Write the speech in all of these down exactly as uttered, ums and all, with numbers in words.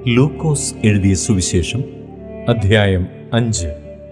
ലൂക്കോസ് എഴുതിയ സുവിശേഷം അധ്യായം അഞ്ച്.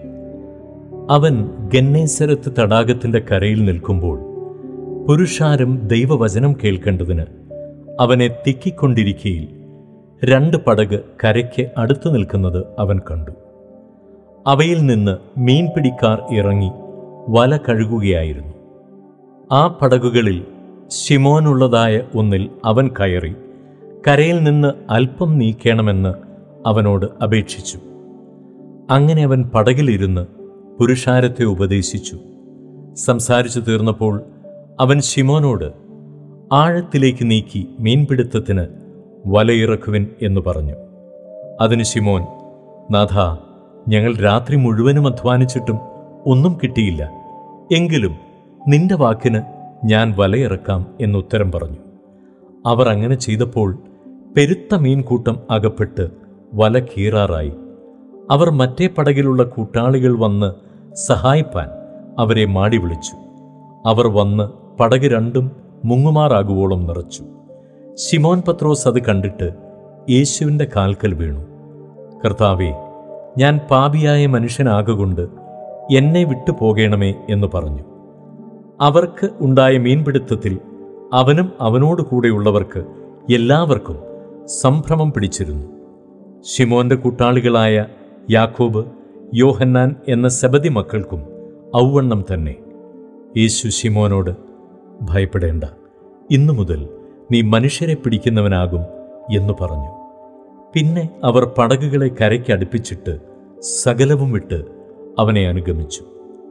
അവൻ ഗന്നേസരത്ത് തടാകത്തിൻ്റെ കരയിൽ നിൽക്കുമ്പോൾ പുരുഷാരം ദൈവവചനം കേൾക്കേണ്ടതിന് അവനെ തിക്കിക്കൊണ്ടിരിക്കയിൽ രണ്ട് പടക് കരയ്ക്ക് അടുത്തു നിൽക്കുന്നത് അവൻ കണ്ടു. അവയിൽ നിന്ന് മീൻപിടിക്കാർ ഇറങ്ങി വല കഴുകുകയായിരുന്നു. ആ പടകുകളിൽ ശിമോനുള്ളതായ ഒന്നിൽ അവൻ കയറി കരയിൽ നിന്ന് അല്പം നീക്കണമെന്ന് അവനോട് അപേക്ഷിച്ചു. അങ്ങനെ അവൻ പടകിലിരുന്ന് പുരുഷാരത്തെ ഉപദേശിച്ചു. സംസാരിച്ചു തീർന്നപ്പോൾ അവൻ ശിമോനോട്, ആഴത്തിലേക്ക് നീക്കി മീൻപിടുത്തത്തിന് വലയിറക്കുവിൻ എന്ന് പറഞ്ഞു. അതിന് ശിമോൻ, നാഥാ, ഞങ്ങൾ രാത്രി മുഴുവനും അധ്വാനിച്ചിട്ടും ഒന്നും കിട്ടിയില്ല. എങ്കിലും നിന്റെ വാക്കിന് ഞാൻ വലയിറക്കാം എന്നുത്തരം പറഞ്ഞു. അവർ അങ്ങനെ ചെയ്തപ്പോൾ പെരുത്ത മീൻകൂട്ടം അകപ്പെട്ട് വല കീറാറായി. അവർ മറ്റേ പടകിലുള്ള കൂട്ടാളികൾ വന്ന് സഹായിപ്പാൻ അവരെ മാടി വിളിച്ചു. അവർ വന്ന് പടക് രണ്ടും മുങ്ങുമാറാകുവോളം നിറച്ചു. ശിമോൻ പത്രോസ് അത് കണ്ടിട്ട് യേശുവിൻ്റെ കാൽക്കൽ വീണു. കർത്താവേ, ഞാൻ പാപിയായ മനുഷ്യനാകൊണ്ട് എന്നെ വിട്ടു പോകേണമേ എന്ന് പറഞ്ഞു. അവർക്ക് ഉണ്ടായ മീൻപിടുത്തത്തിൽ അവനും അവനോട് കൂടെയുള്ളവർക്ക് എല്ലാവർക്കും സംഭ്രമം പിടിച്ചിരുന്നു. ശിമോന്റെ കൂട്ടാളികളായ യാക്കോബ്, യോഹന്നാൻ എന്ന സെബദി മക്കൾക്കും ഔവണ്ണം തന്നെ. യേശു ശിമോനോട്, ഭയപ്പെടേണ്ട, ഇന്നു മുതൽ നീ മനുഷ്യരെ പിടിക്കുന്നവനാകും എന്ന് പറഞ്ഞു. പിന്നെ അവർ പടകുകളെ കരയ്ക്ക് അടുപ്പിച്ചിട്ട് സകലവും വിട്ട് അവനെ അനുഗമിച്ചു.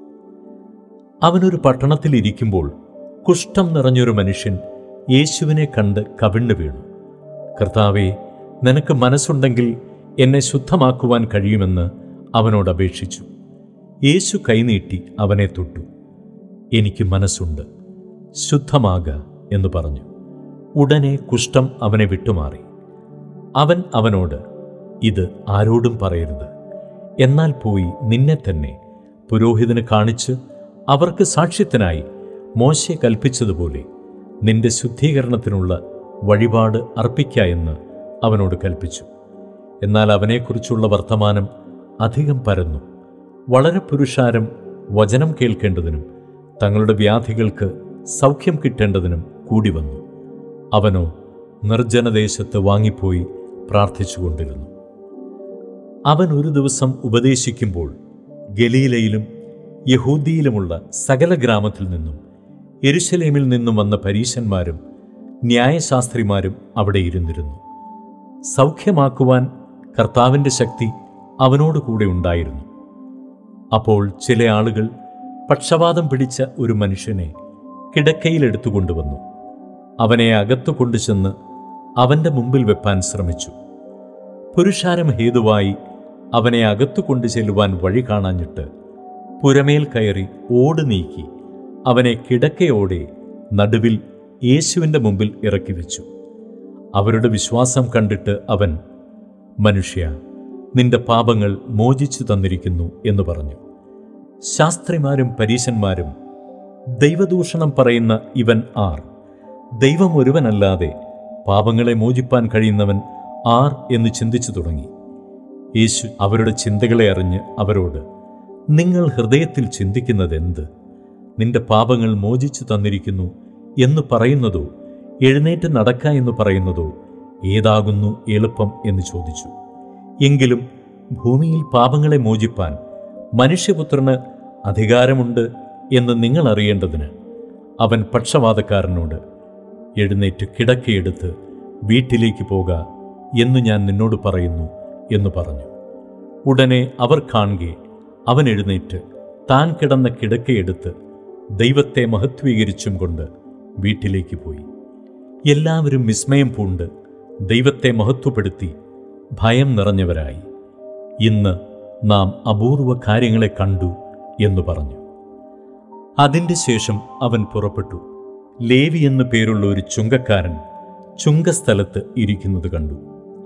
അവനൊരു പട്ടണത്തിലിരിക്കുമ്പോൾ കുഷ്ഠം നിറഞ്ഞൊരു മനുഷ്യൻ യേശുവിനെ കണ്ട് കവിണ്ണു വീണു. കർത്താവേ, നിനക്ക് മനസ്സുണ്ടെങ്കിൽ എന്നെ ശുദ്ധമാക്കുവാൻ കഴിയുമെന്ന് അവനോട് അപേക്ഷിച്ചു. യേശു കൈനീട്ടി അവനെ തൊട്ടു. എനിക്ക് മനസ്സുണ്ട്, ശുദ്ധമാക എന്ന് പറഞ്ഞു. ഉടനെ കുഷ്ഠം അവനെ വിട്ടുമാറി. അവൻ അവനോട്, ഇത് ആരോടും പറയരുത്, എന്നാൽ പോയി നിന്നെ തന്നെ പുരോഹിതന് കാണിച്ച് അവർക്ക് സാക്ഷ്യത്തിനായി മോശെ കൽപ്പിച്ചതുപോലെ നിന്റെ ശുദ്ധീകരണത്തിനുള്ള വഴിപാട് അർപ്പിക്ക എന്ന് അവനോട് കൽപ്പിച്ചു. എന്നാൽ അവനെക്കുറിച്ചുള്ള വർത്തമാനം അധികം പരന്നു. വളരെ പുരുഷാരം വചനം കേൾക്കേണ്ടതിനും തങ്ങളുടെ വ്യാധികൾക്ക് സൗഖ്യം കിട്ടേണ്ടതിനും കൂടി വന്നു. അവനോ നിർജ്ജനദേശത്ത് വാങ്ങിപ്പോയി പ്രാർത്ഥിച്ചുകൊണ്ടിരുന്നു. അവൻ ഒരു ദിവസം ഉപദേശിക്കുമ്പോൾ ഗലീലയിലും യഹൂദിയിലുമുള്ള സകല ഗ്രാമത്തിൽ നിന്നും യെരുശലേമിൽ നിന്നും വന്ന പരീശന്മാരും ന്യായശാസ്ത്രിമാരും അവിടെ ഇരുന്നിരുന്നു. സൗഖ്യമാക്കുവാൻ കർത്താവിൻ്റെ ശക്തി അവനോട് കൂടെ ഉണ്ടായിരുന്നു. അപ്പോൾ ചില ആളുകൾ പക്ഷവാതം പിടിച്ച ഒരു മനുഷ്യനെ കിടക്കയിലെടുത്തുകൊണ്ടുവന്നു. അവനെ അകത്തു കൊണ്ടുചെന്ന് അവൻ്റെ മുമ്പിൽ വെപ്പാൻ ശ്രമിച്ചു. പുരുഷാരം ഹേതുവായി അവനെ അകത്തു കൊണ്ടു ചെല്ലുവാൻ വഴി കാണാഞ്ഞിട്ട് പുരമേൽ കയറി ഓട് നീക്കി അവനെ കിടക്കയോടെ നടുവിൽ യേശുവിൻ്റെ മുമ്പിൽ ഇറക്കി വെച്ചു. അവരുടെ വിശ്വാസം കണ്ടിട്ട് അവൻ, മനുഷ്യ, നിന്റെ പാപങ്ങൾ മോചിച്ചു തന്നിരിക്കുന്നു എന്ന് പറഞ്ഞു. ശാസ്ത്രിമാരും പരീശന്മാരും, ദൈവദൂഷണം പറയുന്ന ഇവൻ ആർ? ദൈവം ഒരുവനല്ലാതെ പാപങ്ങളെ മോചിപ്പാൻ കഴിയുന്നവൻ ആർ എന്ന് ചിന്തിച്ചു തുടങ്ങി. യേശു അവരുടെ ചിന്തകളെ അറിഞ്ഞ് അവരോട്, നിങ്ങൾ ഹൃദയത്തിൽ ചിന്തിക്കുന്നതെന്ത്? നിന്റെ പാപങ്ങൾ മോചിച്ചു തന്നിരിക്കുന്നു എന്ന് പറയുന്നതോ എഴുന്നേറ്റ് നടക്ക എന്ന് പറയുന്നതോ ഏതാകുന്നു എളുപ്പം എന്ന് ചോദിച്ചു. എങ്കിലും ഭൂമിയിൽ പാപങ്ങളെ മോചിപ്പാൻ മനുഷ്യപുത്രന് അധികാരമുണ്ട് എന്ന് നിങ്ങൾ അറിയേണ്ടതിന് അവൻ പക്ഷവാതക്കാരനോട്, എഴുന്നേറ്റ് കിടക്കയെടുത്ത് വീട്ടിലേക്ക് പോക എന്ന് ഞാൻ നിന്നോട് പറയുന്നു എന്ന് പറഞ്ഞു. ഉടനെ അവർ കാണുകെ അവൻ എഴുന്നേറ്റ് താൻ കിടന്ന കിടക്കയെടുത്ത് ദൈവത്തെ മഹത്വീകരിച്ചും കൊണ്ട് വീട്ടിലേക്ക് പോയി. എല്ലാവരും വിസ്മയം പൂണ്ട് ദൈവത്തെ മഹത്വപ്പെടുത്തി ഭയം നിറഞ്ഞവരായി. ഇന്ന് നാം അപൂർവ കാര്യങ്ങളെ കണ്ടു എന്ന് പറഞ്ഞു. അതിൻ്റെ ശേഷം അവൻ പുറപ്പെട്ടു. ലേവി എന്നു പേരുള്ള ഒരു ചുങ്കക്കാരൻ ചുങ്കസ്ഥലത്ത് ഇരിക്കുന്നത് കണ്ടു.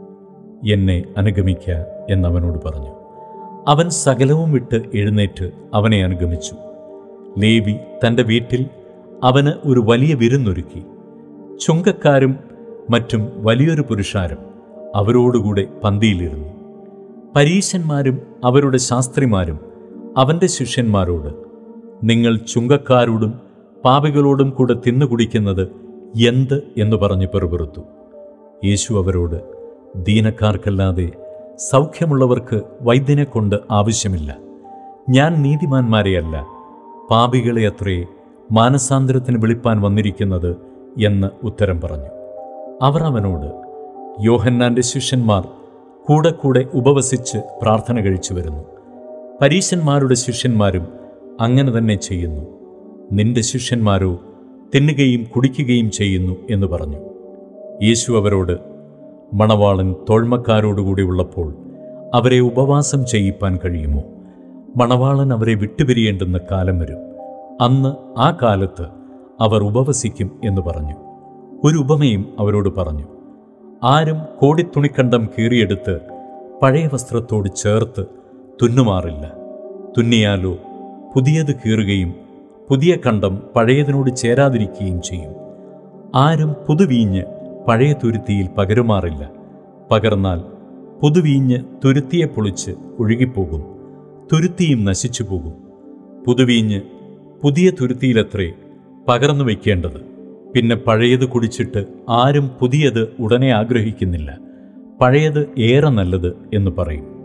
എന്നെ അനുഗമിക്ക എന്നവനോട് പറഞ്ഞു. അവൻ സകലവും വിട്ട് എഴുന്നേറ്റ് അവനെ അനുഗമിച്ചു. ലേവി തൻ്റെ വീട്ടിൽ അവന് ഒരു വലിയ വിരുന്നൊരുക്കി. ചുങ്കക്കാരും മറ്റും വലിയൊരു പുരുഷാരം അവരോടുകൂടെ പന്തിയിലിരുന്നു. പരീശന്മാരും അവരുടെ ശാസ്ത്രിമാരും അവൻ്റെ ശിഷ്യന്മാരോട്, നിങ്ങൾ ചുങ്കക്കാരോടും പാപികളോടും കൂടെ തിന്നുകുടിക്കുന്നത് എന്ത് എന്ന് പറഞ്ഞ് പെറുപിറുത്തു. യേശു അവരോട്, ദീനക്കാർക്കല്ലാതെ സൗഖ്യമുള്ളവർക്ക് വൈദ്യനെ കൊണ്ട് ആവശ്യമില്ല. ഞാൻ നീതിമാന്മാരെയല്ല, പാപികളെ അത്രേ മാനസാന്തരത്തിന് വിളിപ്പാൻ വന്നിരിക്കുന്നത് എന്ന് ഉത്തരം പറഞ്ഞു. അവർ അവനോട്, യോഹന്നാൻ്റെ ശിഷ്യന്മാർ കൂടെ കൂടെ ഉപവസിച്ച് പ്രാർത്ഥന കഴിച്ചു വരുന്നു, പരീശന്മാരുടെ ശിഷ്യന്മാരും അങ്ങനെ തന്നെ ചെയ്യുന്നു, നിന്റെ ശിഷ്യന്മാരോ തിന്നുകയും കുടിക്കുകയും ചെയ്യുന്നു എന്ന് പറഞ്ഞു. യേശു അവരോട്, മണവാളൻ തോഴ്മക്കാരോടുകൂടി ഉള്ളപ്പോൾ അവരെ ഉപവാസം ചെയ്യിപ്പാൻ കഴിയുമോ? മണവാളൻ അവരെ വിട്ടുപിരിയേണ്ടുന്ന കാലം വരും, അന്ന് ആ കാലത്ത് അവർ ഉപവസിക്കും എന്ന് പറഞ്ഞു. ഒരു ഉപമയും അവരോട് പറഞ്ഞു. ആരും കോടിത്തുണിക്കണ്ടം കീറിയെടുത്ത് പഴയ വസ്ത്രത്തോട് ചേർത്ത് തുന്നുമാറില്ല. തുന്നിയാലോ പുതിയത് കീറുകയും പുതിയ കണ്ടം പഴയതിനോട് ചേരാതിരിക്കുകയും ചെയ്യും. ആരും പുതുവീഞ്ഞ് പഴയ തുരുത്തിയിൽ പകരുമാറില്ല. പകർന്നാൽ പുതുവീഞ്ഞ് തുരുത്തിയെ പൊളിച്ച് ഒഴുകിപ്പോകും, തുരുത്തിയും നശിച്ചു പോകും. പുതുവീഞ്ഞ് പുതിയ തുരുത്തിയിലത്രേ പകർന്നു വയ്ക്കേണ്ടത്. പിന്നെ പഴയത് കുടിച്ചിട്ട് ആരും പുതിയത് ഉടനെ ആഗ്രഹിക്കുന്നില്ല, പഴയത് ഏറെ നല്ലത് എന്ന് പറയും.